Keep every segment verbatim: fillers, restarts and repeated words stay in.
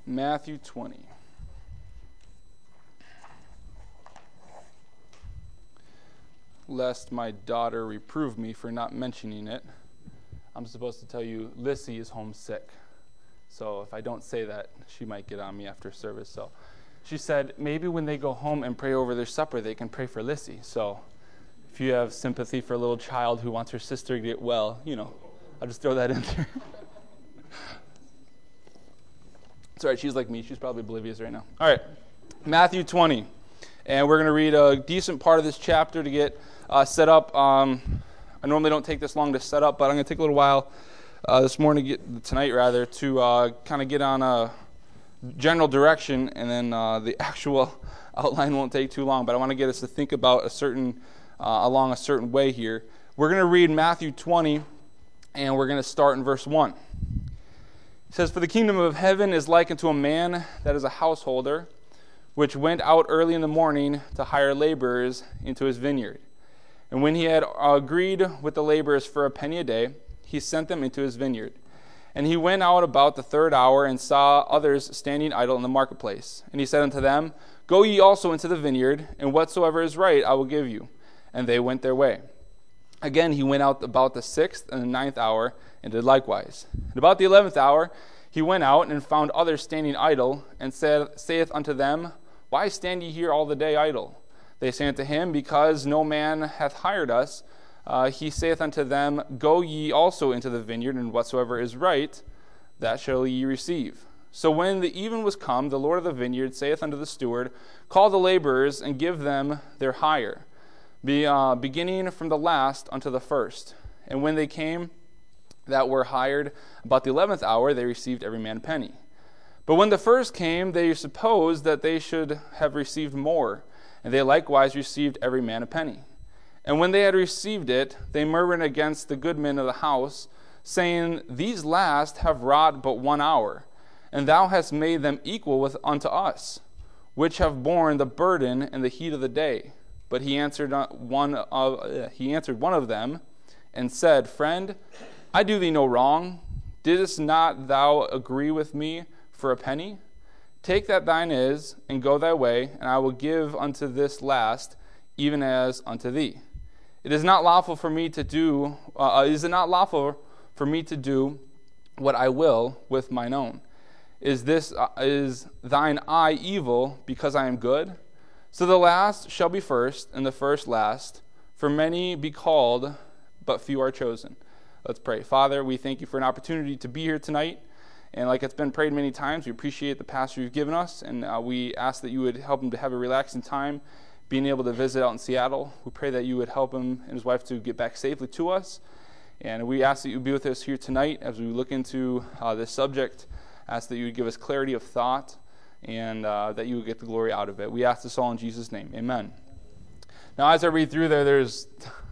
Matthew twenty. Lest my daughter reprove me for not mentioning it, I'm supposed to tell you Lissy is homesick. So if I don't say that, she might get on me after service. So she said maybe when they go home and pray over their supper, they can pray for Lissy. So if you have sympathy for a little child who wants her sister to get well, you know, I'll just throw that in there. It's all right, she's like me. She's probably oblivious right now. All right, Matthew twenty. And we're going to read a decent part of this chapter to get uh, set up. Um, I normally don't take this long to set up, but I'm going to take a little while uh, this morning, get, tonight rather, to uh, kind of get on a general direction, and then uh, the actual outline won't take too long. But I want to get us to think about a certain, uh, along a certain way here. We're going to read Matthew twenty, and we're going to start in verse one. It says, "For the kingdom of heaven is like unto a man that is a householder, which went out early in the morning to hire laborers into his vineyard. And when he had agreed with the laborers for a penny a day, he sent them into his vineyard. And he went out about the third hour and saw others standing idle in the marketplace. And he said unto them, Go ye also into the vineyard, and whatsoever is right I will give you. And they went their way. Again he went out about the sixth and the ninth hour, and did likewise. And about the eleventh hour he went out and found others standing idle, and said, saith unto them, Why stand ye here all the day idle? They say unto him, Because no man hath hired us. Uh, he saith unto them, Go ye also into the vineyard, and whatsoever is right, that shall ye receive. So when the even was come, the Lord of the vineyard saith unto the steward, Call the laborers, and give them their hire, be, uh, beginning from the last unto the first. And when they came that were hired about the eleventh hour, they received every man a penny. But when the first came, they supposed that they should have received more, and they likewise received every man a penny. And when they had received it, they murmured against the goodman of the house, saying, These last have wrought but one hour, and thou hast made them equal with unto us, which have borne the burden and the heat of the day. But he answered one of uh, he answered one of them, and said, Friend, I do thee no wrong. Didst not thou agree with me for a penny? Take that thine is, and go thy way, and I will give unto this last, even as unto thee. It is not lawful for me to do, uh, is it not lawful for me to do what I will with mine own? Is this uh, is thine eye evil because I am good? So the last shall be first, and the first last. For many be called, but few are chosen." Let's pray. Father, we thank you for an opportunity to be here tonight. And like it's been prayed many times, we appreciate the pastor you've given us, and uh, we ask that you would help him to have a relaxing time being able to visit out in Seattle. We pray that you would help him and his wife to get back safely to us. And we ask that you be with us here tonight as we look into uh, this subject. Ask that you would give us clarity of thought, and uh, that you would get the glory out of it. We ask this all in Jesus' name. Amen. Now, as I read through there, there's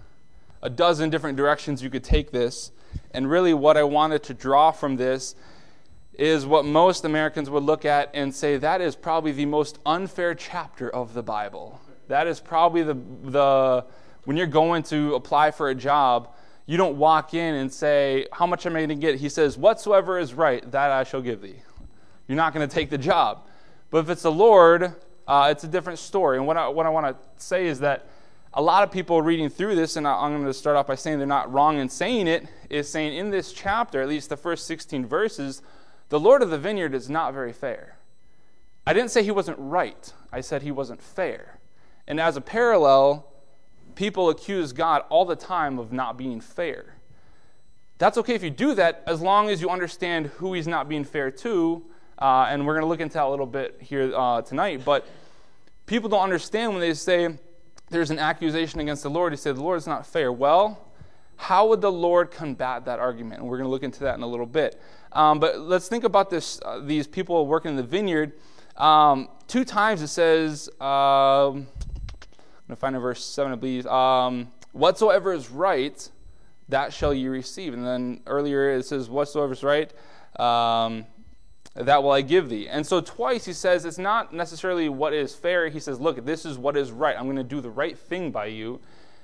a dozen different directions you could take this. And really what I wanted to draw from this is what most Americans would look at and say, that is probably the most unfair chapter of the Bible. That is probably the, the when you're going to apply for a job, you don't walk in and say, how much am I going to get? He says, whatsoever is right, that I shall give thee. You're not going to take the job. But if it's the Lord, uh, it's a different story. And what I, what I want to say is that a lot of people reading through this, and I'm going to start off by saying they're not wrong in saying it, is saying in this chapter, at least the first sixteen verses, the Lord of the vineyard is not very fair. I didn't say he wasn't right. I said he wasn't fair. And as a parallel, people accuse God all the time of not being fair. That's okay if you do that, as long as you understand who he's not being fair to, uh, and we're going to look into that a little bit here uh, tonight. But people don't understand when they say there's an accusation against the Lord. They say the Lord is not fair. Well, how would the Lord combat that argument? And we're going to look into that in a little bit. Um, but let's think about this. Uh, these people working in the vineyard. Um, two times it says, uh, I'm going to find in verse seven, I believe, um, whatsoever is right, that shall ye receive. And then earlier it says, whatsoever is right, um, that will I give thee. And so twice he says it's not necessarily what is fair. He says, look, this is what is right. I'm going to do the right thing by you.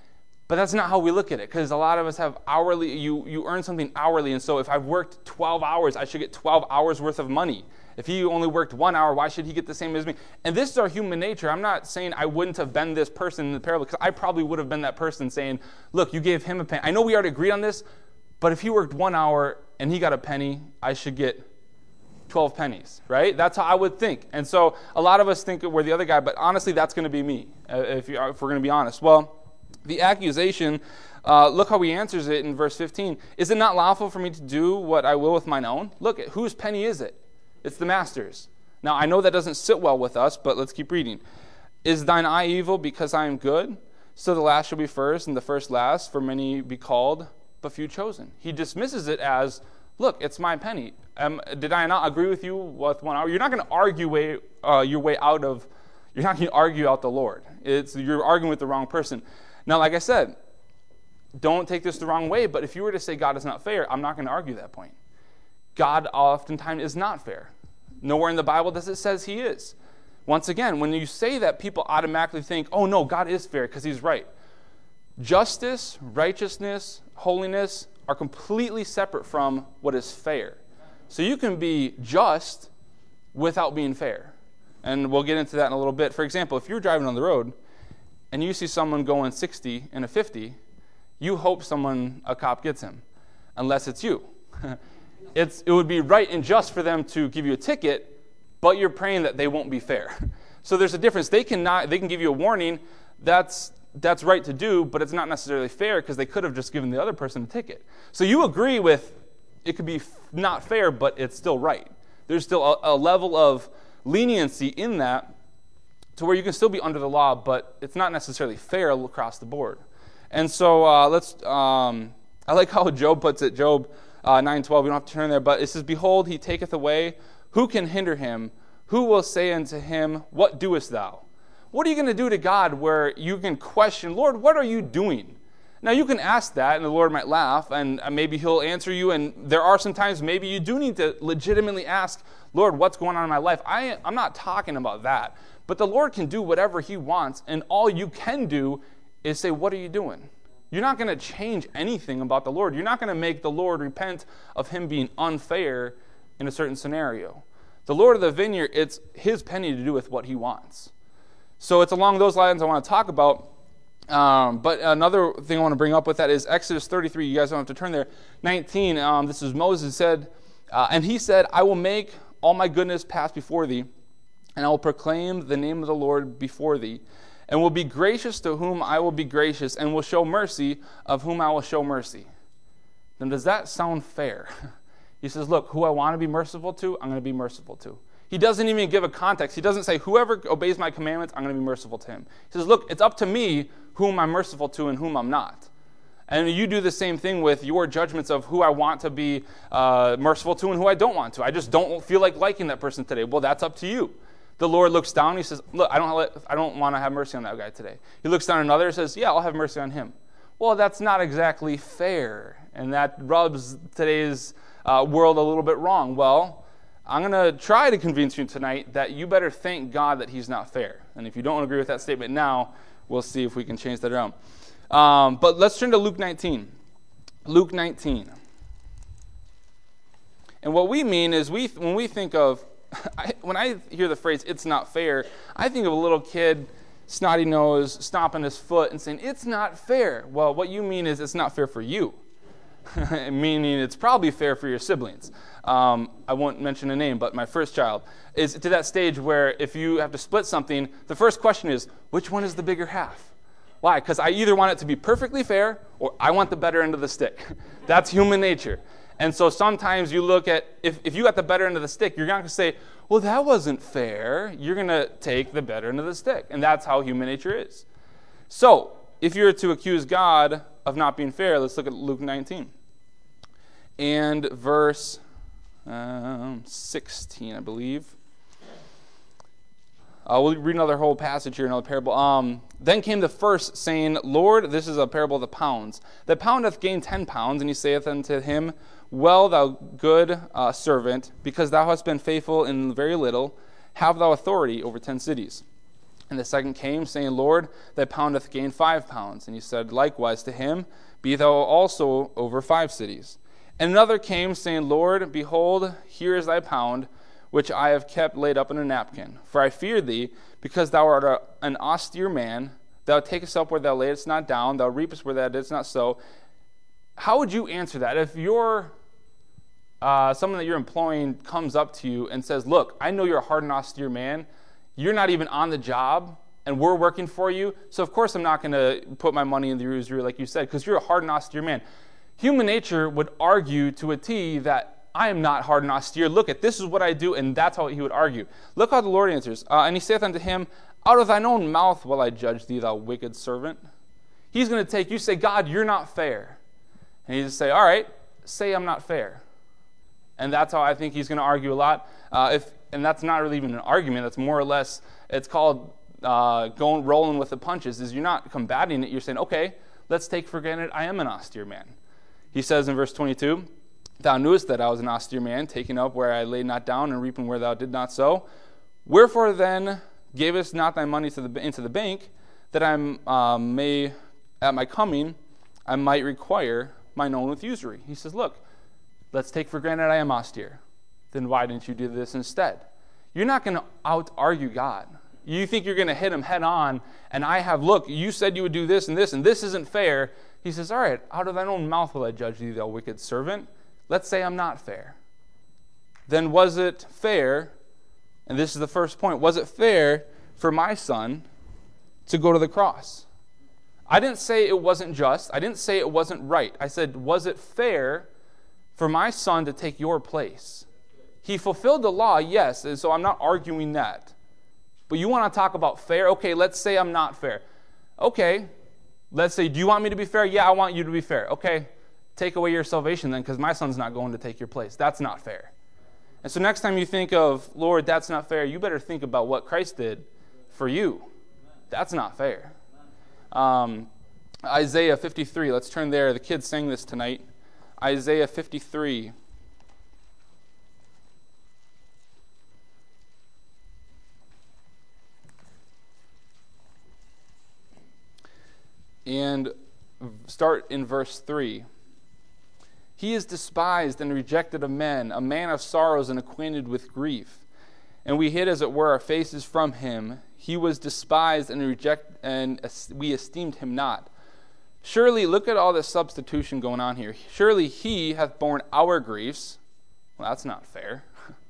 But that's not how we look at it, because a lot of us have hourly, you, you earn something hourly, and so if I've worked twelve hours, I should get twelve hours worth of money. If he only worked one hour, why should he get the same as me? And this is our human nature. I'm not saying I wouldn't have been this person in the parable, because I probably would have been that person saying, look, you gave him a penny. I know we already agreed on this, but if he worked one hour and he got a penny, I should get twelve pennies, right? That's how I would think. And so a lot of us think we're the other guy, but honestly, that's going to be me, if, you, if we're going to be honest. Well, the accusation, uh, look how he answers it in verse fifteen. Is it not lawful for me to do what I will with mine own? Look, whose penny is it? It's the master's. Now, I know that doesn't sit well with us, but let's keep reading. Is thine eye evil because I am good? So the last shall be first, and the first last, for many be called, but few chosen. He dismisses it as, look, it's my penny. Um, did I not agree with you with one hour? You're not going to argue way, uh, your way out of, you're not going to argue out the Lord. It's, you're arguing with the wrong person. Now, like I said, don't take this the wrong way, but if you were to say God is not fair, I'm not going to argue that point. God oftentimes is not fair. Nowhere in the Bible does it says he is. Once again, when you say that, people automatically think, oh no, God is fair because he's right. Justice, righteousness, holiness are completely separate from what is fair. So you can be just without being fair. And we'll get into that in a little bit. For example, if you're driving on the road and you see someone going sixty in a fifty, you hope someone, a cop gets him, unless it's you. It's, it would be right and just for them to give you a ticket, but you're praying that they won't be fair. So there's a difference. They can, not, they can give you a warning. That's, that's right to do, but it's not necessarily fair because they could have just given the other person a ticket. So you agree with it could be not fair, but it's still right. There's still a, a level of leniency in that to where you can still be under the law, but it's not necessarily fair across the board. And so uh, let's, um, I like how Job puts it, Job uh, nine twelve, we don't have to turn there, but it says, behold, he taketh away, who can hinder him? Who will say unto him, what doest thou? What are you going to do to God where you can question, Lord, what are you doing? Now you can ask that, and the Lord might laugh, and maybe he'll answer you, and there are some times maybe you do need to legitimately ask, Lord, what's going on in my life? I, I'm not talking about that, but the Lord can do whatever he wants, and all you can do is say, what are you doing? You're not going to change anything about the Lord. You're not going to make the Lord repent of him being unfair in a certain scenario. The Lord of the vineyard, it's his penny to do with what he wants. So it's along those lines I want to talk about. Um, but another thing I want to bring up with that is Exodus thirty-three. You guys don't have to turn there. nineteen, um, this is Moses said, uh, and he said, I will make all my goodness pass before thee, and I will proclaim the name of the Lord before thee, and will be gracious to whom I will be gracious, and will show mercy of whom I will show mercy. Then does that sound fair? He says, look, who I want to be merciful to, I'm going to be merciful to. He doesn't even give a context. He doesn't say, whoever obeys my commandments, I'm going to be merciful to him. He says, look, it's up to me whom I'm merciful to and whom I'm not. And you do the same thing with your judgments of who I want to be uh, merciful to and who I don't want to. I just don't feel like liking that person today. Well, that's up to you. The Lord looks down and he says, look, I don't, I don't want to have mercy on that guy today. He looks down at another and says, yeah, I'll have mercy on him. Well, that's not exactly fair. And that rubs today's uh, world a little bit wrong. Well, I'm going to try to convince you tonight that you better thank God that he's not fair. And if you don't agree with that statement now, we'll see if we can change that around. Um, but let's turn to Luke nineteen. Luke nineteen. And what we mean is we when we think of, I, when I hear the phrase, it's not fair, I think of a little kid, snotty nose, stomping his foot and saying, it's not fair. Well, what you mean is it's not fair for you. Meaning it's probably fair for your siblings. Um, I won't mention a name, but my first child is to that stage where if you have to split something, the first question is, which one is the bigger half? Why? Because I either want it to be perfectly fair or I want the better end of the stick. That's human nature. And so sometimes you look at, if, if you got the better end of the stick, you're not going to say, well, that wasn't fair. You're going to take the better end of the stick. And that's how human nature is. So if you're to accuse God of not being fair, let's look at Luke nineteen. And verse um, sixteen, I believe. Uh, we'll read another whole passage here, another parable. Um, then came the first, saying, Lord, this is a parable of the pounds. The pound hath gained ten pounds, and he saith unto him, well, thou good uh, servant, because thou hast been faithful in very little, have thou authority over ten cities. And the second came, saying, Lord, thy pound hath gained five pounds. And he said likewise to him, Be thou also over five cities. And another came, saying, Lord, behold, here is thy pound, which I have kept laid up in a napkin. For I feared thee, because thou art a, an austere man. Thou takest up where thou layest not down, thou reapest where thou didst not sow. How would you answer that? If your uh, someone that you're employing comes up to you and says, look, I know you're a hard and austere man. You're not even on the job, and we're working for you. So, of course, I'm not going to put my money in the usury, like you said, because you're a hard and austere man. Human nature would argue to a T that I am not hard and austere. Look at this is what I do, and that's how he would argue. Look how the Lord answers. Uh, and he saith unto him, Out of thine own mouth will I judge thee, thou wicked servant. He's going to take you, say, God, you're not fair. And he just say, all right, say I'm not fair. And that's how I think he's going to argue a lot. Uh, if and that's not really even an argument. That's more or less, it's called uh, going rolling with the punches. Is you're not combating it. You're saying, okay, let's take for granted I am an austere man. He says in verse twenty-two, Thou knewest that I was an austere man, taking up where I laid not down, and reaping where thou did not sow. Wherefore then gavest not thy money to the, into the bank, that I um, may, at my coming, I might require mine own with usury. He says, look, let's take for granted I am austere. Then why didn't you do this instead? You're not going to out-argue God. You think you're going to hit him head on, and I have, look, you said you would do this and this, and this isn't fair. He says, all right, out of thine own mouth will I judge thee, thou wicked servant. Let's say I'm not fair. Then was it fair, and this is the first point, was it fair for my son to go to the cross? I didn't say it wasn't just. I didn't say it wasn't right. I said, was it fair for my son to take your place? He fulfilled the law, yes, and so I'm not arguing that. But you want to talk about fair? Okay, let's say I'm not fair. Okay, let's say, do you want me to be fair? Yeah, I want you to be fair. Okay, take away your salvation then, because my son's not going to take your place. That's not fair. And so next time you think of, Lord, that's not fair, you better think about what Christ did for you. That's not fair. Um, Isaiah fifty-three, let's turn there. The kids sang this tonight. Isaiah fifty-three. And start in verse three. He is despised and rejected of men, a man of sorrows and acquainted with grief. And we hid, as it were, our faces from him. He was despised and rejected, and we esteemed him not. Surely, look at all this substitution going on here. Surely he hath borne our griefs. Well, that's not fair.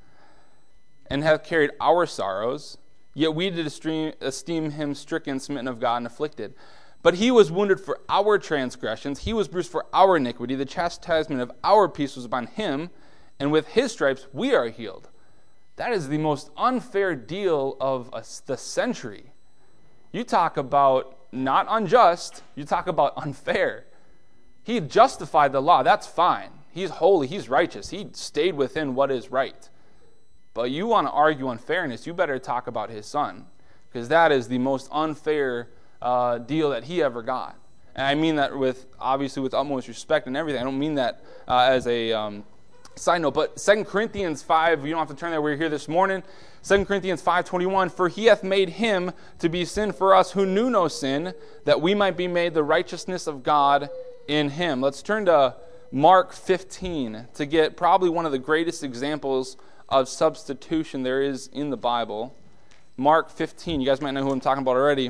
And hath carried our sorrows. Yet we did esteem him stricken, smitten of God, and afflicted. But he was wounded for our transgressions. He was bruised for our iniquity. The chastisement of our peace was upon him. And with his stripes we are healed. That is the most unfair deal of a, the century. You talk about not unjust. You talk about unfair. He justified the law. That's fine. He's holy. He's righteous. He stayed within what is right. But you want to argue unfairness, you better talk about his son. Because that is the most unfair Uh, deal that he ever got. And I mean that with, obviously, with utmost respect and everything. I don't mean that uh, as a um, side note. But Second Corinthians five, you don't have to turn there, we're here this morning. Second Corinthians five twenty-one, For he hath made him to be sin for us who knew no sin, that we might be made the righteousness of God in him. Let's turn to Mark fifteen to get probably one of the greatest examples of substitution there is in the Bible. Mark fifteen, you guys might know who I'm talking about already.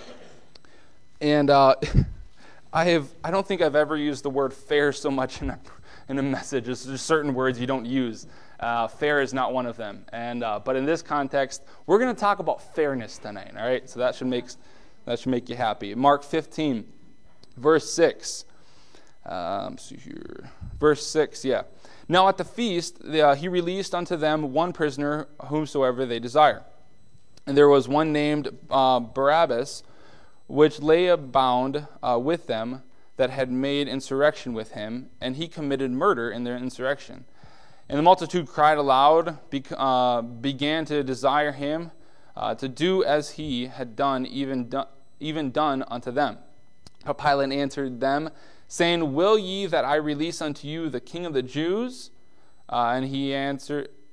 And uh, I have I don't think I've ever used the word fair so much in a, in a message. There's just certain words you don't use. Uh, fair is not one of them. And uh, but in this context, we're going to talk about fairness tonight. All right, so that should make that should make you happy. Mark fifteen, verse six. Um, see here, verse six. Yeah. Now at the feast, uh, he released unto them one prisoner, whomsoever they desire. And there was one named uh, Barabbas, which lay bound uh, with them, that had made insurrection with him, and he committed murder in their insurrection. And the multitude cried aloud, be, uh, began to desire him uh, to do as he had done, even, do, even done unto them. But Pilate answered them, saying, Will ye that I release unto you the King of the Jews? Uh, and he answered,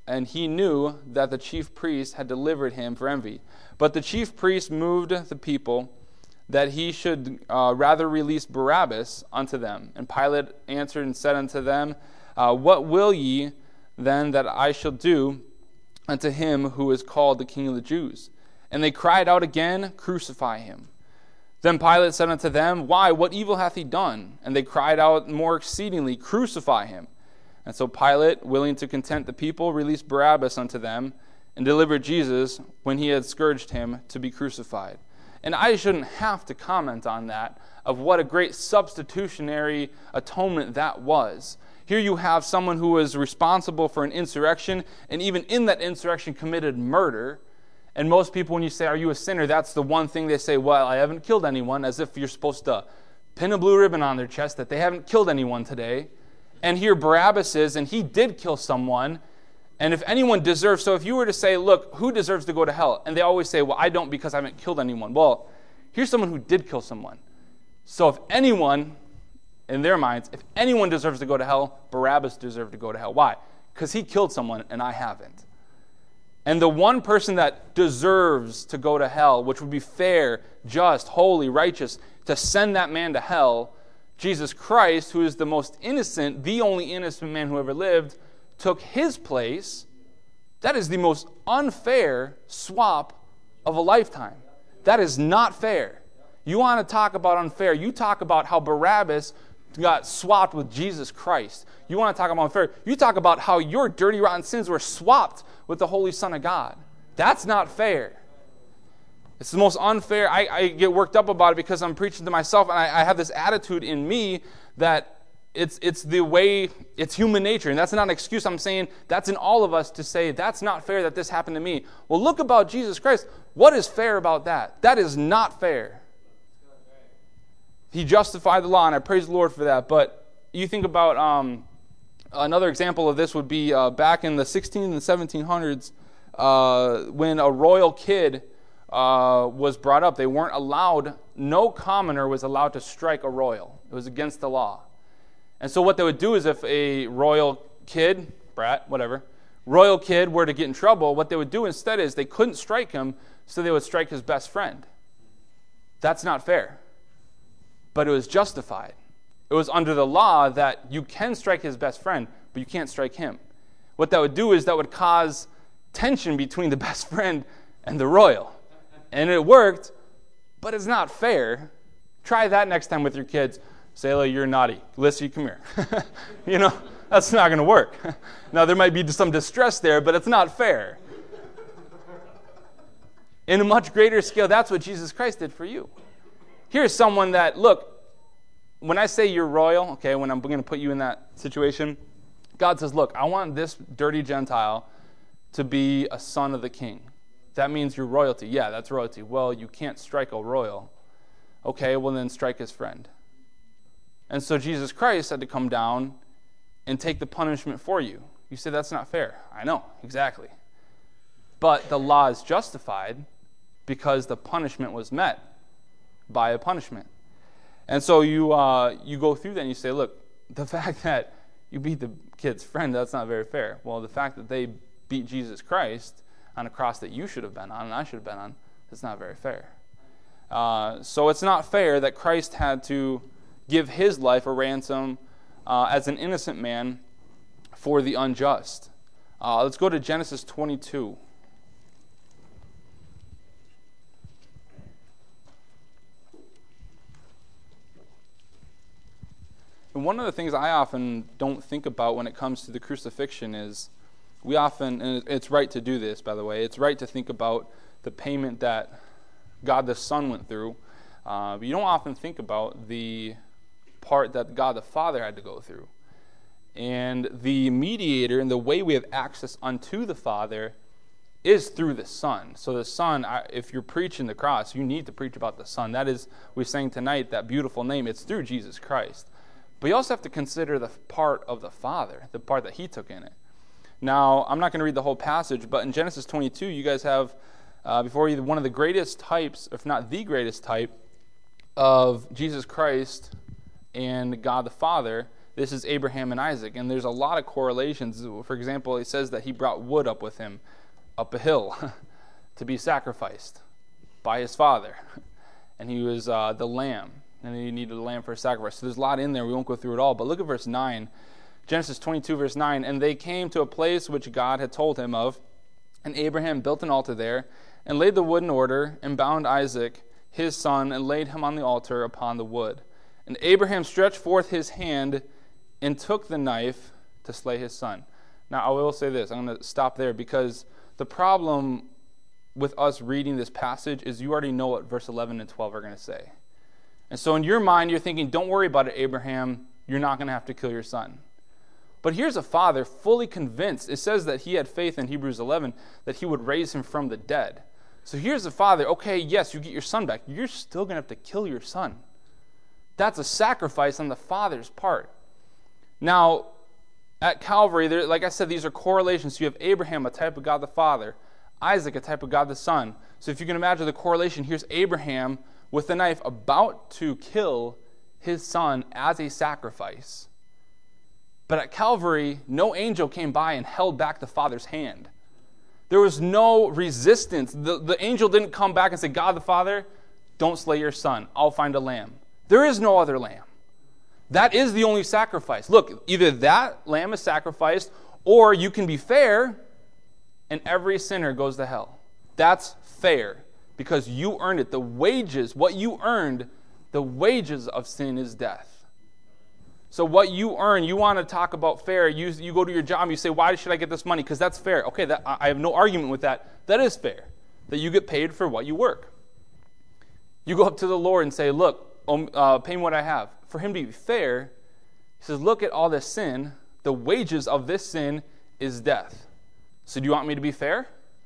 and he knew that the chief priest had delivered him for envy. But the chief priest moved the people that he should uh, rather release Barabbas unto them. And Pilate answered and said unto them, uh, What will ye then that I shall do unto him who is called the King of the Jews? And they cried out again, Crucify him. Then Pilate said unto them, Why, what evil hath he done? And they cried out more exceedingly, Crucify him. And so Pilate, willing to content the people, released Barabbas unto them, and delivered Jesus, when he had scourged him, to be crucified. And I shouldn't have to comment on that, of what a great substitutionary atonement that was. Here you have someone who was responsible for an insurrection, and even in that insurrection committed murder. And most people, when you say, are you a sinner, that's the one thing they say, well, I haven't killed anyone, as if you're supposed to pin a blue ribbon on their chest that they haven't killed anyone today. And here Barabbas is, and he did kill someone. And if anyone deserves, so if you were to say, look, who deserves to go to hell? And they always say, well, I don't because I haven't killed anyone. Well, here's someone who did kill someone. So if anyone, in their minds, if anyone deserves to go to hell, Barabbas deserved to go to hell. Why? Because he killed someone and I haven't. And the one person that deserves to go to hell, which would be fair, just, holy, righteous, to send that man to hell, Jesus Christ, who is the most innocent, the only innocent man who ever lived, took his place. That is the most unfair swap of a lifetime. That is not fair. You want to talk about unfair, you talk about how Barabbas got swapped with Jesus Christ. You want to talk about unfair, you talk about how your dirty, rotten sins were swapped with the Holy Son of God. That's not fair. It's the most unfair. I, I get worked up about it because I'm preaching to myself, and I, I have this attitude in me that It's it's the way, it's human nature, and that's not an excuse. I'm saying that's in all of us to say, that's not fair that this happened to me. Well, look about Jesus Christ. What is fair about that? That is not fair. He justified the law, and I praise the Lord for that. But you think about um, another example of this would be uh, back in the sixteen and seventeen hundreds, uh, when a royal kid uh, was brought up. They weren't allowed, no commoner was allowed to strike a royal. It was against the law. And so what they would do is if a royal kid, brat, whatever, royal kid were to get in trouble, what they would do instead is they couldn't strike him, so they would strike his best friend. That's not fair. But it was justified. It was under the law that you can strike his best friend, but you can't strike him. What that would do is that would cause tension between the best friend and the royal. And it worked, but it's not fair. Try that next time with your kids. Selah, you're naughty. Lissy, come here. You know, that's not going to work. Now, there might be some distress there, but it's not fair. In a much greater scale, that's what Jesus Christ did for you. Here's someone that, look, when I say you're royal, okay, when I'm going to put you in that situation, God says, look, I want this dirty Gentile to be a son of the king. That means you're royalty. Yeah, that's royalty. Well, you can't strike a royal. Okay, well then strike his friend. And so Jesus Christ had to come down and take the punishment for you. You say that's not fair. I know, exactly. But the law is justified because the punishment was met by a punishment. And so you uh, you go through that and you say, look, the fact that you beat the kid's friend, that's not very fair. Well, the fact that they beat Jesus Christ on a cross that you should have been on and I should have been on, that's not very fair. Uh, so it's not fair that Christ had to give his life a ransom uh, as an innocent man for the unjust. Uh, let's go to Genesis twenty-two. And one of the things I often don't think about when it comes to the crucifixion is we often, and it's right to do this, by the way, it's right to think about the payment that God the Son went through. Uh, but you don't often think about the part that God the Father had to go through. And the mediator and the way we have access unto the Father is through the Son. So the Son, if you're preaching the cross, you need to preach about the Son. That is, we sang tonight, that beautiful name. It's through Jesus Christ. But you also have to consider the part of the Father, the part that he took in it. Now, I'm not going to read the whole passage, but in Genesis twenty-two, you guys have, uh, before you, one of the greatest types, if not the greatest type, of Jesus Christ and God the Father. this is Abraham and Isaac. And there's a lot of correlations. For example, it says that he brought wood up with him, up a hill, to be sacrificed by his father. And he was uh, the lamb, and he needed a lamb for a sacrifice. So there's a lot in there. We won't go through it all. But look at verse nine. Genesis twenty-two, verse nine. And they came to a place which God had told him of, and Abraham built an altar there, and laid the wood in order, and bound Isaac, his son, and laid him on the altar upon the wood. And Abraham stretched forth his hand, and took the knife to slay his son. Now, I will say this. I'm going to stop there, because the problem with us reading this passage is you already know what verse eleven and twelve are going to say. And so in your mind, you're thinking, don't worry about it, Abraham. You're not going to have to kill your son. But here's a father fully convinced. It says that he had faith in Hebrews eleven that he would raise him from the dead. So here's a father. Okay, yes, you get your son back. You're still going to have to kill your son. That's a sacrifice on the father's part. Now, at Calvary, there, like I said, these are correlations. So you have Abraham, a type of God the Father. Isaac, a type of God the Son. So if you can imagine the correlation, here's Abraham with the knife about to kill his son as a sacrifice. But at Calvary, no angel came by and held back the Father's hand. There was no resistance. The, the angel didn't come back and say, God the Father, don't slay your son. I'll find a lamb. There is no other lamb. That is the only sacrifice. Look, either that lamb is sacrificed, or you can be fair, and every sinner goes to hell. That's fair, because you earned it. The wages, what you earned, the wages of sin is death. So what you earn, you want to talk about fair. You, you go to your job, you say, why should I get this money? Because that's fair. Okay, that, I have no argument with that. That is fair, that you get paid for what you work. You go up to the Lord and say, look, um, uh, pay me what I have. For him to be fair, he says, look at all this sin. The wages of this sin is death. So do you want me to be fair?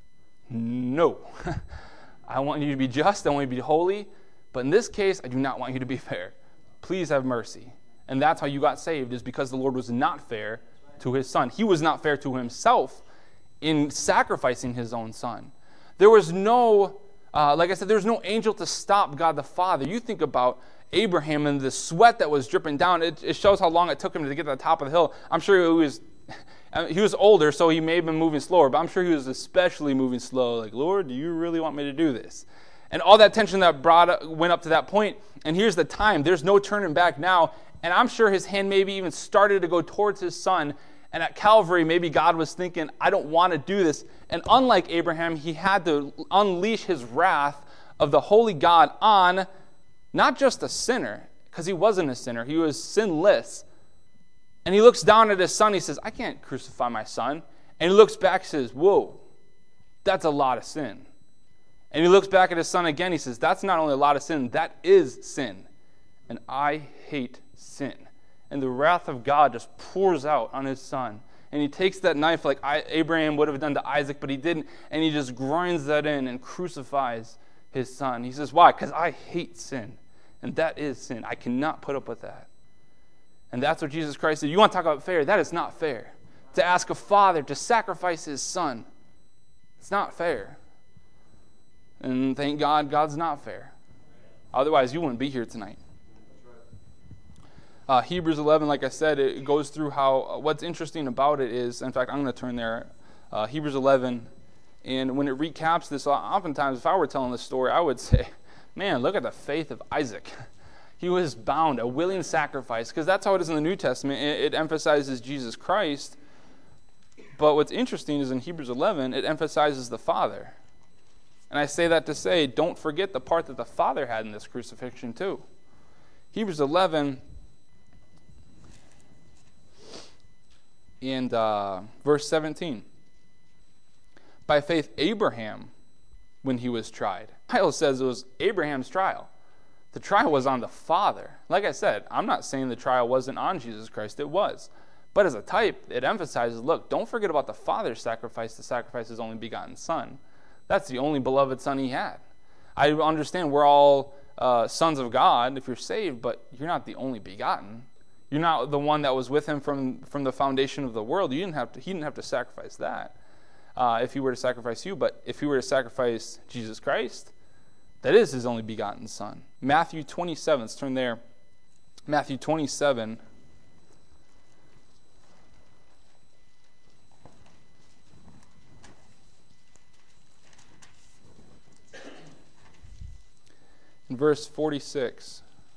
No. I want you to be just. I want you to be holy. But in this case, I do not want you to be fair. Please have mercy. And that's how you got saved, is because the Lord was not fair to his son. He was not fair to himself in sacrificing his own son. There was no, uh, like I said, there was no angel to stop God the Father. You think about Abraham and the sweat that was dripping down. It, it shows how long it took him to get to the top of the hill. I'm sure he was he was older, so he may have been moving slower, but I'm sure he was especially moving slow. Like, Lord, do you really want me to do this? And all that tension that brought went up to that point, and here's the time. There's no turning back now. And I'm sure his hand maybe even started to go towards his son. And at Calvary, maybe God was thinking, I don't want to do this. And unlike Abraham, he had to unleash his wrath of the holy God on not just a sinner, because he wasn't a sinner. He was sinless. And he looks down at his son. He says, I can't crucify my son. And he looks back and says, whoa, that's a lot of sin. And he looks back at his son again. He says, that's not only a lot of sin, that is sin. And I hate sin. And the wrath of God just pours out on his son. And he takes that knife like Abraham would have done to Isaac, but he didn't. And he just grinds that in and crucifies his son. He says, why? Because I hate sin. And that is sin. I cannot put up with that. And that's what Jesus Christ said. You want to talk about fair? That is not fair. To ask a father to sacrifice his son. It's not fair. And thank God, God's not fair. Otherwise, you wouldn't be here tonight. Uh, Hebrews eleven, like I said, it goes through how, uh, what's interesting about it is, in fact, I'm going to turn there, uh, Hebrews eleven, and when it recaps this, oftentimes if I were telling this story, I would say, man, look at the faith of Isaac. He was bound, a willing sacrifice, because that's how it is in the New Testament. It, it emphasizes Jesus Christ, but what's interesting is in Hebrews eleven, it emphasizes the Father. And I say that to say, don't forget the part that the Father had in this crucifixion too. Hebrews eleven, and uh, verse seventeen. By faith, Abraham, when he was tried. The Bible says it was Abraham's trial. The trial was on the Father. Like I said, I'm not saying the trial wasn't on Jesus Christ. It was. But as a type, it emphasizes, look, don't forget about the Father's sacrifice to sacrifice his only begotten Son. That's the only beloved Son he had. I understand we're all uh, sons of God if you're saved, but you're not the only begotten. You're not the one that was with him from, from the foundation of the world. You didn't have to, he didn't have to sacrifice that uh, if he were to sacrifice you. But if he were to sacrifice Jesus Christ, that is his only begotten Son. Matthew twenty-seven, let's turn there. Matthew twenty-seven. verse forty-six.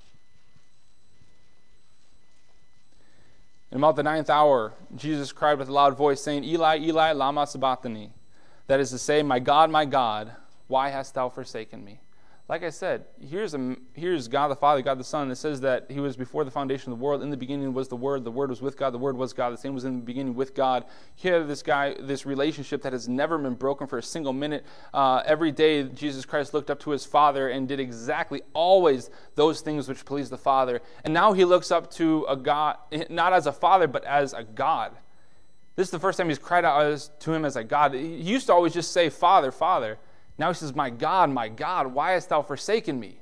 In about the ninth hour, Jesus cried with a loud voice, saying, Eli, Eli, lama sabachthani. That is to say, my God, my God, why hast thou forsaken me? Like I said, here's a, here's God the Father, God the Son. It says that he was before the foundation of the world. In the beginning was the Word. The Word was with God. The Word was God. The same was in the beginning with God. Here, this guy, this relationship that has never been broken for a single minute. Uh, every day, Jesus Christ looked up to his Father and did exactly always those things which pleased the Father. And now he looks up to a God, not as a Father, but as a God. This is the first time he's cried out as, to him as a God. He used to always just say, Father, Father. Now he says, my God, my God, why hast thou forsaken me?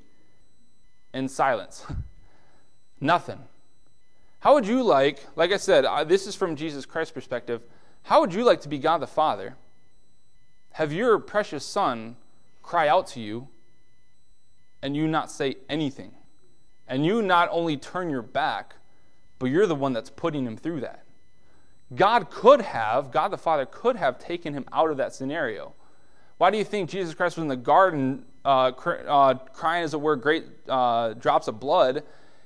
In silence. Nothing. How would you like, like I said, uh, this is from Jesus Christ's perspective, how would you like to be God the Father, have your precious Son cry out to you, and you not say anything? And you not only turn your back, but you're the one that's putting him through that. God could have, God the Father could have taken him out of that scenario. Why do you think Jesus Christ was in the garden uh, cr- uh, crying, as it were, great uh, drops of blood?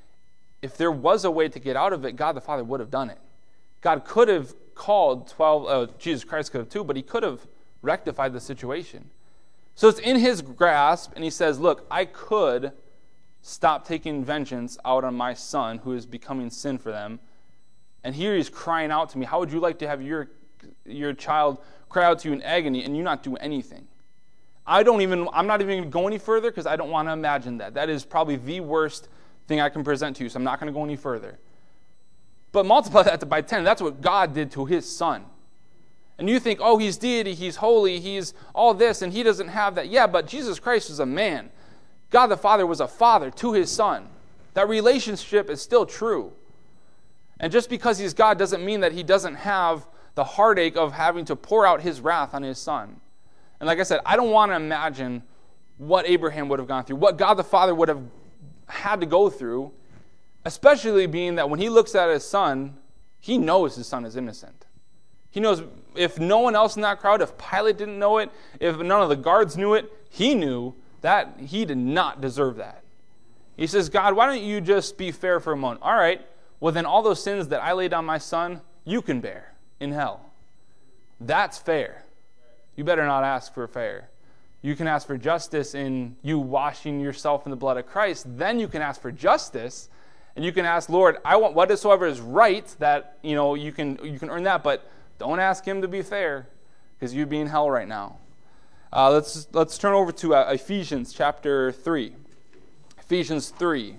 If there was a way to get out of it, God the Father would have done it. God could have called twelve, uh, Jesus Christ could have too, but he could have rectified the situation. So it's in his grasp, and he says, look, I could stop taking vengeance out on my son who is becoming sin for them. And here he's crying out to me, how would you like to have your your child cry out to you in agony and you not do anything? I don't even, I'm not even going to go any further because I don't want to imagine that. That is probably the worst thing I can present to you, so I'm not going to go any further. But multiply that by ten. That's what God did to his son. And you think, oh, he's deity, he's holy, he's all this, and he doesn't have that. Yeah, but Jesus Christ is a man. God the Father was a father to his son. That relationship is still true. And just because he's God doesn't mean that he doesn't have the heartache of having to pour out his wrath on his son. And like I said, I don't want to imagine what Abraham would have gone through, what God the Father would have had to go through, especially being that when he looks at his son, he knows his son is innocent. He knows if no one else in that crowd, if Pilate didn't know it, if none of the guards knew it, he knew that he did not deserve that. He says, God, why don't you just be fair for a moment? All right, well then all those sins that I laid on my son, you can bear in hell. That's fair. You better not ask for fair. You can ask for justice in you washing yourself in the blood of Christ. Then you can ask for justice, and you can ask, Lord, I want whatsoever is right. That you know you can you can earn that, but don't ask him to be fair, because you'd be in hell right now. Uh, let's let's turn over to uh, Ephesians chapter three. Ephesians three,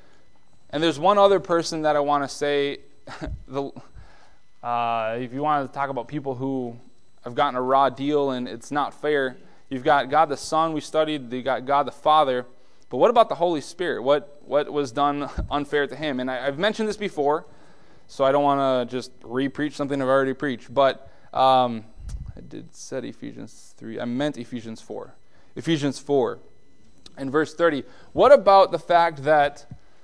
and there's one other person that I want to say. the Uh, if you want to talk about people who have gotten a raw deal and it's not fair, you've got God the Son we studied, you got God the Father, but what about the Holy Spirit? What what was done unfair to him? And I, I've mentioned this before, so I don't want to just re-preach something I've already preached, but um, I did said Ephesians three, I meant Ephesians four. Ephesians four, in verse thirty. What about the fact that,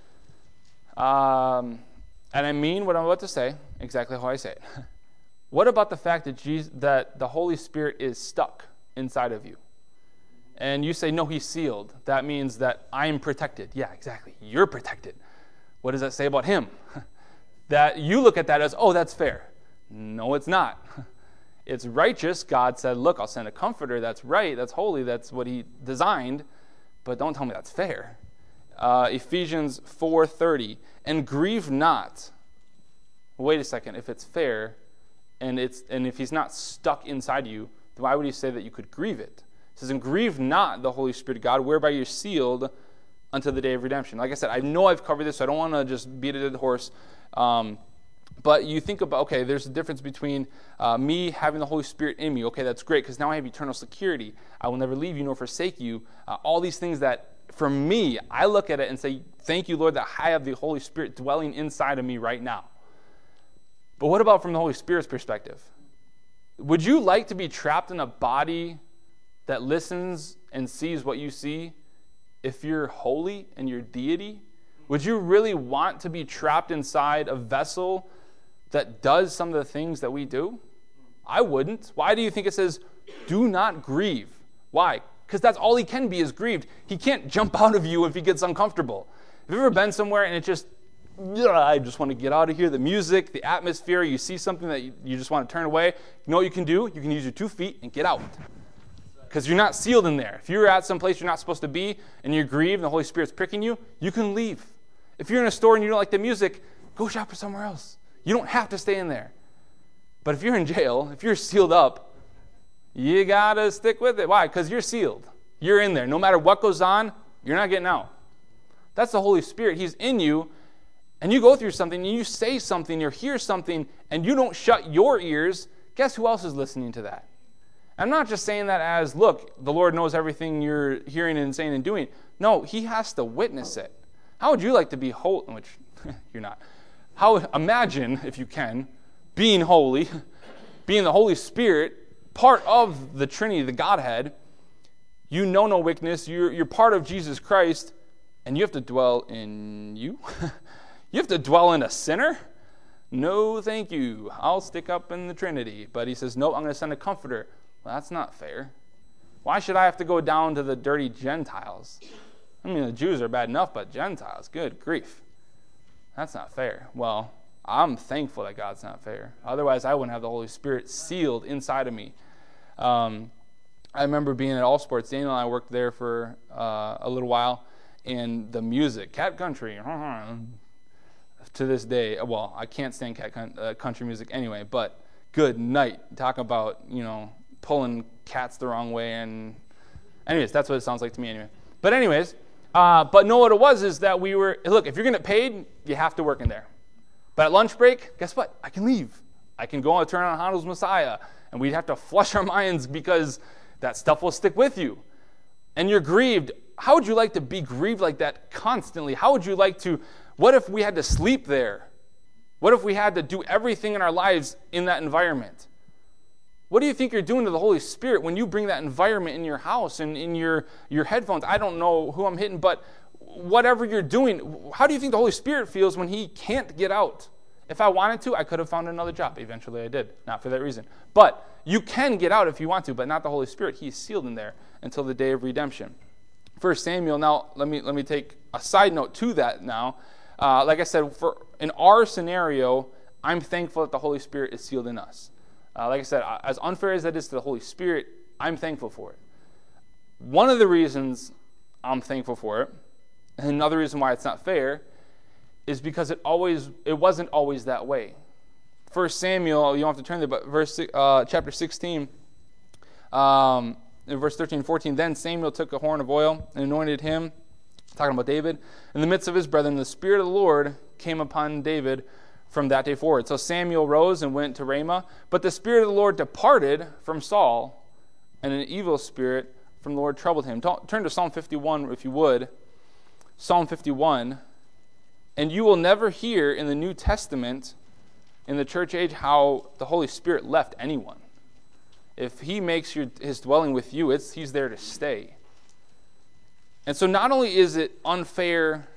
um, and I mean what I'm about to say, exactly how I say it. What about the fact that Jesus, that the Holy Spirit is stuck inside of you? And you say, no, he's sealed. That means that I'm protected. Yeah, exactly. You're protected. What does that say about him? That you look at that as, oh, that's fair. No, it's not. It's righteous. God said, look, I'll send a comforter. That's right. That's holy. That's what he designed. But don't tell me that's fair. Uh, Ephesians four thirty. And grieve not. Wait a second. If it's fair, and it's and if he's not stuck inside you, then why would he say that you could grieve it? It says, and grieve not the Holy Spirit of God, whereby you're sealed unto the day of redemption. Like I said, I know I've covered this, so I don't want to just beat a dead horse. Um, but you think about, okay, there's a difference between uh, me having the Holy Spirit in me. Okay, that's great, because now I have eternal security. I will never leave you nor forsake you. Uh, all these things that, for me, I look at it and say, thank you, Lord, that I have the Holy Spirit dwelling inside of me right now. But what about from the Holy Spirit's perspective? Would you like to be trapped in a body that listens and sees what you see if you're holy and you're deity? Would you really want to be trapped inside a vessel that does some of the things that we do? I wouldn't. Why do you think it says, do not grieve? Why? Because that's all he can be is grieved. He can't jump out of you if he gets uncomfortable. Have you ever been somewhere and it just, I just want to get out of here? The music, the atmosphere, you see something that you, you just want to turn away. You know what you can do? You can use your two feet and get out. Because you're not sealed in there. If you're at some place you're not supposed to be and you're grieved and the Holy Spirit's pricking you, you can leave. If you're in a store and you don't like the music, go shop for somewhere else. You don't have to stay in there. But if you're in jail, if you're sealed up, you got to stick with it. Why? Because you're sealed. You're in there. No matter what goes on, you're not getting out. That's the Holy Spirit. He's in you, and you go through something, and you say something, or hear something, and you don't shut your ears. Guess who else is listening to that? I'm not just saying that as, look, the Lord knows everything you're hearing and saying and doing. No, he has to witness it. How would you like to be holy? Which you're not. How imagine, if you can, being holy, being the Holy Spirit, part of the Trinity, the Godhead. You know no wickedness. You're, you're part of Jesus Christ, and you have to dwell in you? You have to dwell in a sinner? No, thank you. I'll stick up in the Trinity. But he says, no, I'm going to send a comforter. Well, that's not fair. Why should I have to go down to the dirty Gentiles? I mean, the Jews are bad enough, but Gentiles, good grief. That's not fair. Well, I'm thankful that God's not fair. Otherwise, I wouldn't have the Holy Spirit sealed inside of me. Um, I remember being at All Sports. Daniel and I worked there for uh, a little while, and the music, Cat Country, to this day, well, I can't stand cat uh, country music anyway, but good night. Talk about, you know, pulling cats the wrong way, and anyways, that's what it sounds like to me anyway. But anyways, uh, but no, what it was is that we were, look, if you're going to get paid, you have to work in there. But at lunch break, guess what? I can leave. I can go and turn on Handel's Messiah, and we'd have to flush our minds because that stuff will stick with you. And you're grieved. How would you like to be grieved like that constantly? How would you like to, what if we had to sleep there? What if we had to do everything in our lives in that environment? What do you think you're doing to the Holy Spirit when you bring that environment in your house and in your, your headphones? I don't know who I'm hitting, but whatever you're doing, how do you think the Holy Spirit feels when he can't get out? If I wanted to, I could have found another job. Eventually I did, not for that reason. But you can get out if you want to, but not the Holy Spirit. He's sealed in there until the day of redemption. First Samuel, now let me let me take a side note to that now. Uh, like I said, for in our scenario, I'm thankful that the Holy Spirit is sealed in us. Uh, like I said, as unfair as that is to the Holy Spirit, I'm thankful for it. One of the reasons I'm thankful for it, and another reason why it's not fair, is because it always it wasn't always that way. First Samuel, you don't have to turn there, but verse uh, chapter sixteen, um, in verse thirteen and fourteen, then Samuel took a horn of oil and anointed him, talking about David, in the midst of his brethren. The Spirit of the Lord came upon David from that day forward. So Samuel rose and went to Ramah, but the Spirit of the Lord departed from Saul, and an evil spirit from the Lord troubled him. Turn to Psalm fifty-one, if you would. Psalm fifty-one. And you will never hear in the New Testament, in the church age, how the Holy Spirit left anyone. If he makes your, his dwelling with you, it's, he's there to stay. And so not only is it unfair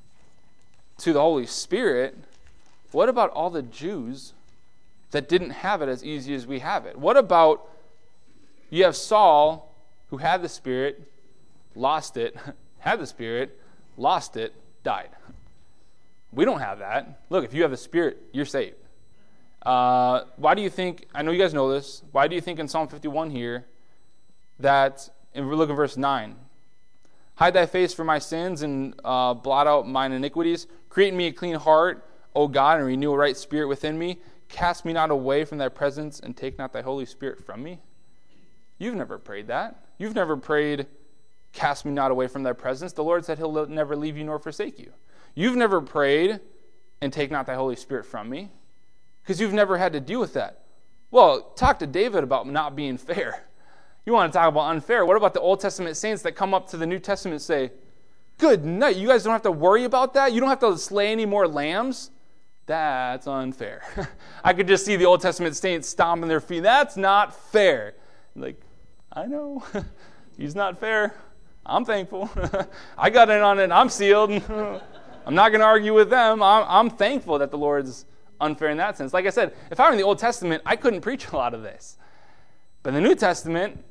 to the Holy Spirit, what about all the Jews that didn't have it as easy as we have it? What about you have Saul, who had the Spirit, lost it, had the Spirit, lost it, died. We don't have that. Look, if you have the Spirit, you're saved. Uh, why do you think, I know you guys know this, why do you think in Psalm fifty-one here that, and we're looking at verse nine, hide thy face from my sins and uh, blot out mine iniquities. Create in me a clean heart, O God, and renew a right spirit within me. Cast me not away from thy presence and take not thy Holy Spirit from me. You've never prayed that. You've never prayed, cast me not away from thy presence. The Lord said he'll never leave you nor forsake you. You've never prayed, and take not thy Holy Spirit from me, because you've never had to deal with that. Well, talk to David about not being fair. You want to talk about unfair. What about the Old Testament saints that come up to the New Testament and say, good night, you guys don't have to worry about that? You don't have to slay any more lambs? That's unfair. I could just see the Old Testament saints stomping their feet. That's not fair. Like, I know. He's not fair. I'm thankful. I got in on it. I'm sealed. I'm not going to argue with them. I'm, I'm thankful that the Lord's unfair in that sense. Like I said, if I were in the Old Testament, I couldn't preach a lot of this. But in the New Testament,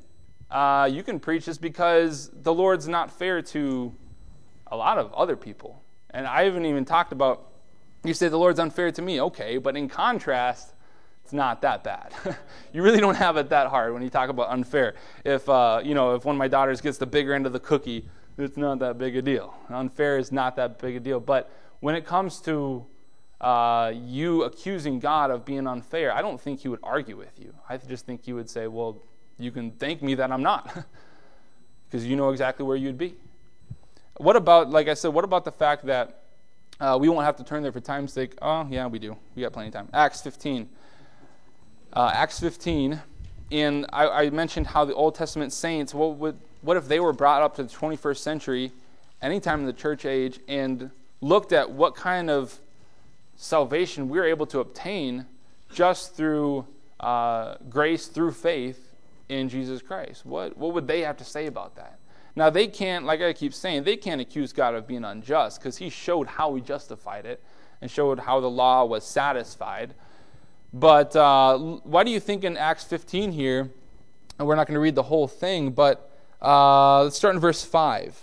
uh, you can preach this because the Lord's not fair to a lot of other people. And I haven't even talked about, you say the Lord's unfair to me, okay, but in contrast, it's not that bad. You really don't have it that hard when you talk about unfair. If uh, you know, if one of my daughters gets the bigger end of the cookie, it's not that big a deal. Unfair is not that big a deal. But when it comes to uh, you accusing God of being unfair, I don't think he would argue with you. I just think he would say, well, you can thank me that I'm not, because you know exactly where you'd be. What about, like I said, what about the fact that uh, we won't have to turn there for time's sake? Oh, yeah, we do. We got plenty of time. Acts fifteen. Uh, Acts fifteen, and I, I mentioned how the Old Testament saints, what would, what if they were brought up to the twenty-first century, anytime in the church age, and looked at what kind of salvation we were able to obtain just through uh, grace, through faith in Jesus Christ? What, what would they have to say about that? Now, they can't, like I keep saying, they can't accuse God of being unjust, because he showed how he justified it and showed how the law was satisfied. But uh, why do you think in Acts fifteen here, and we're not going to read the whole thing, but uh, let's start in verse five.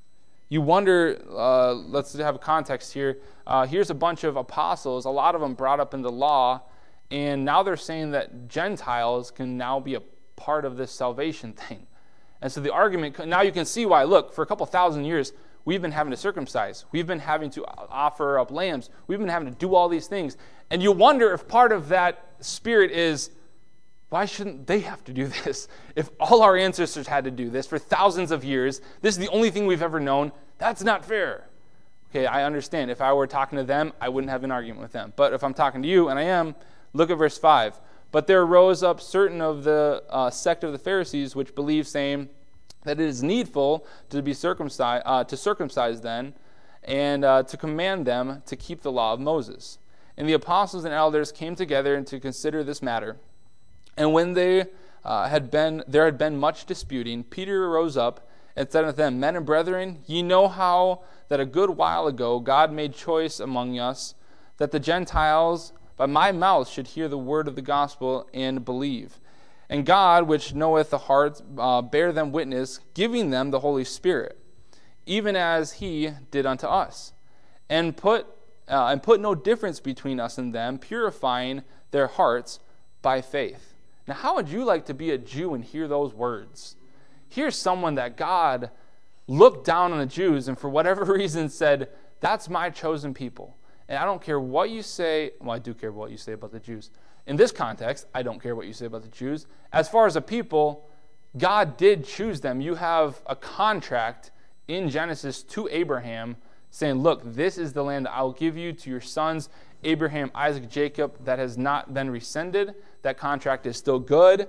You wonder, uh, let's have a context here. Uh, here's a bunch of apostles, a lot of them brought up in the law, and now they're saying that Gentiles can now be a part of this salvation thing. And so the argument, now you can see why. Look, for a couple thousand years, we've been having to circumcise. We've been having to offer up lambs. We've been having to do all these things. And you wonder if part of that spirit is, why shouldn't they have to do this? If all our ancestors had to do this for thousands of years, this is the only thing we've ever known, that's not fair. Okay, I understand. If I were talking to them, I wouldn't have an argument with them. But if I'm talking to you, and I am, look at verse five. But there rose up certain of the uh, sect of the Pharisees which believed, saying that it is needful to be circumcised, uh, to circumcise them, and uh, to command them to keep the law of Moses. And the apostles and elders came together and to consider this matter. And when they uh, had been, there had been much disputing, Peter arose up and said unto them, Men and brethren, ye know how that a good while ago God made choice among us, that the Gentiles by my mouth should hear the word of the gospel and believe. And God, which knoweth the hearts, uh, bear them witness, giving them the Holy Spirit, even as he did unto us, and put uh, and put no difference between us and them, purifying their hearts by faith. Now, how would you like to be a Jew and hear those words? Here's someone that God looked down on the Jews and for whatever reason said, that's my chosen people. And I don't care what you say. Well, I do care what you say about the Jews. In this context, I don't care what you say about the Jews. As far as a people, God did choose them. You have a contract in Genesis to Abraham saying, look, this is the land I will give you to your sons, Abraham, Isaac, Jacob, that has not been rescinded. That contract is still good.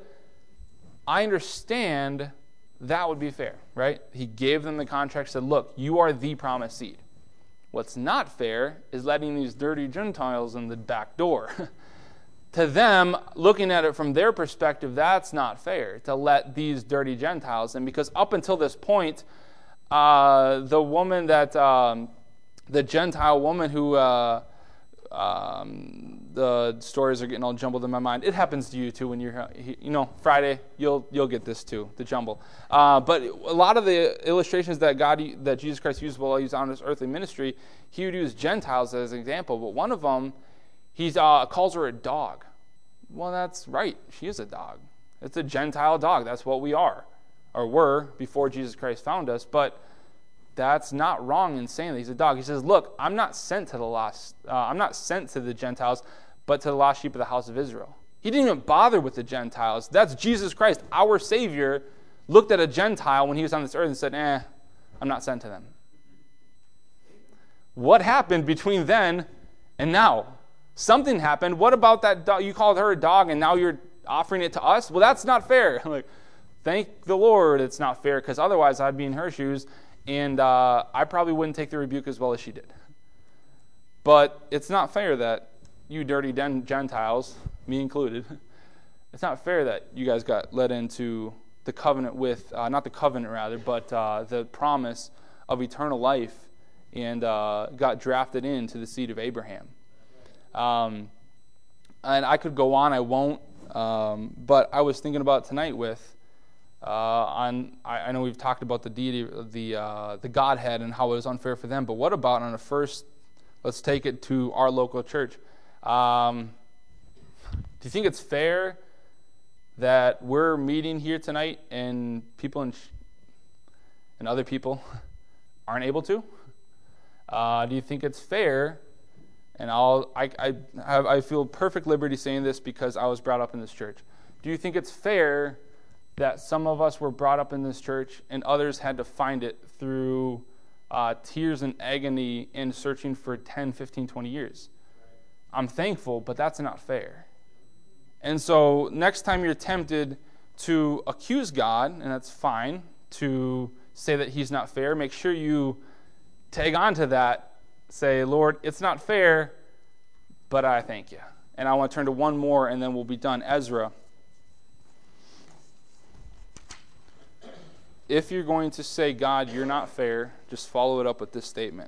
I understand that would be fair, right? He gave them the contract, said, look, you are the promised seed. What's not fair is letting these dirty Gentiles in the back door. To them, looking at it from their perspective, that's not fair to let these dirty Gentiles in, because up until this point, uh, the woman that, um, the Gentile woman who, uh, um, the stories are getting all jumbled in my mind. It happens to you too when you're, you know, Friday, you'll you'll get this too, the jumble. Uh, but a lot of the illustrations that God, that Jesus Christ used while he was on his earthly ministry, he would use Gentiles as an example. But one of them, he uh, calls her a dog. Well, that's right. She is a dog. It's a Gentile dog. That's what we are, or were, before Jesus Christ found us. But that's not wrong in saying that he's a dog. He says, look, I'm not sent to the lost, uh, I'm not sent to the Gentiles, but to the lost sheep of the house of Israel. He didn't even bother with the Gentiles. That's Jesus Christ, our Savior, looked at a Gentile when he was on this earth and said, eh, I'm not sent to them. What happened between then and now? Something happened. What about that dog? You called her a dog and now you're offering it to us? Well, that's not fair. Like, thank the Lord it's not fair, because otherwise I'd be in her shoes and uh, I probably wouldn't take the rebuke as well as she did. But it's not fair that you dirty Gentiles, me included, it's not fair that you guys got led into the covenant with, uh, not the covenant rather, but uh, the promise of eternal life, and uh, got drafted into the seed of Abraham. Um, and I could go on, I won't, um, but I was thinking about tonight with Uh, on, I, I know we've talked about the deity, the uh, the Godhead, and how it was unfair for them. But what about on a first? Let's take it to our local church. Um, do you think it's fair that we're meeting here tonight and people in sh- and other people aren't able to? Uh, do you think it's fair? And I'll I I have, I feel perfect liberty saying this because I was brought up in this church. Do you think it's fair that some of us were brought up in this church and others had to find it through uh, tears and agony in searching for ten, fifteen, twenty years? I'm thankful, but that's not fair. And so next time you're tempted to accuse God, and that's fine, to say that he's not fair, make sure you tag on to that. Say, Lord, it's not fair, but I thank you. And I want to turn to one more, and then we'll be done. Ezra. If you're going to say, God, you're not fair, just follow it up with this statement.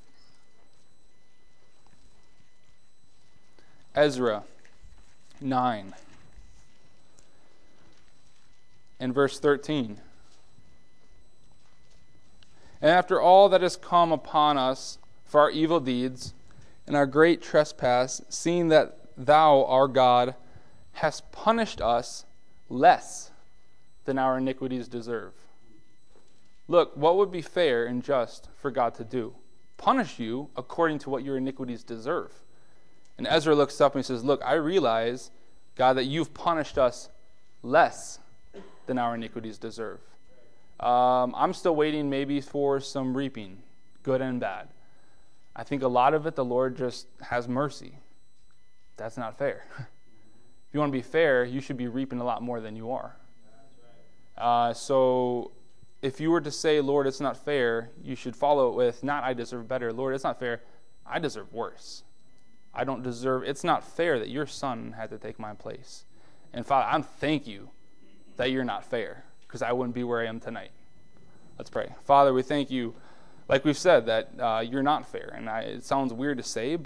Ezra nine and verse thirteen. And after all that has come upon us for our evil deeds and our great trespass, seeing that thou, our God, hast punished us less than our iniquities deserve. Look, what would be fair and just for God to do? Punish you according to what your iniquities deserve. And Ezra looks up and he says, look, I realize, God, that you've punished us less than our iniquities deserve. Um, I'm still waiting maybe for some reaping, good and bad. I think a lot of it, the Lord just has mercy. That's not fair. If you want to be fair, you should be reaping a lot more than you are. Uh, so if you were to say, Lord, it's not fair, you should follow it with, not I deserve better. Lord, it's not fair. I deserve worse. I don't deserve, it's not fair that your son had to take my place. And Father, I thank you that you're not fair, because I wouldn't be where I am tonight. Let's pray. Father, we thank you, like we've said, that uh, you're not fair. And I, it sounds weird to say, but